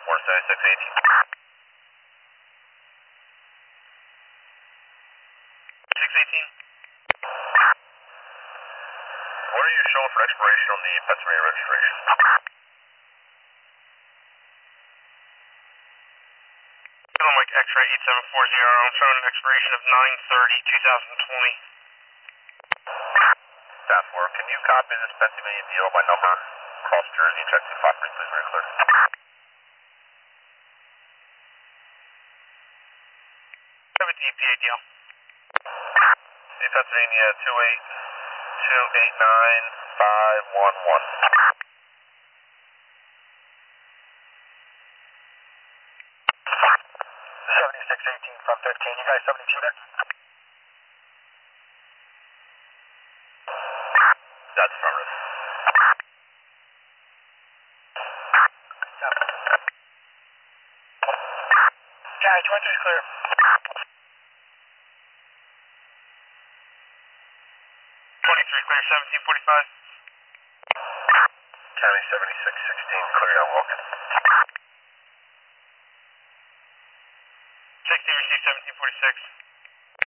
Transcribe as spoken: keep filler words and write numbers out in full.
four seventy-six eighteen. six eighteen. What are you showing for expiration on the Pennsylvania registration? Mike X-ray eight seven four zero, I'm showing an expiration of nine thirty twenty twenty. Task force, can you copy this Pennsylvania deal by number across Jersey and check two five three, please, very clear. Have a D P A deal. The Pennsylvania two eight two eight nine five one one. seventy-six eighteen from fifteen, you guys seventy-two there? That's affirmative. Guys, you want to clear? twenty-three clear, seventeen forty-five. County seventy-six sixteen, clear now, welcome. sixteen received, seventeen forty-six.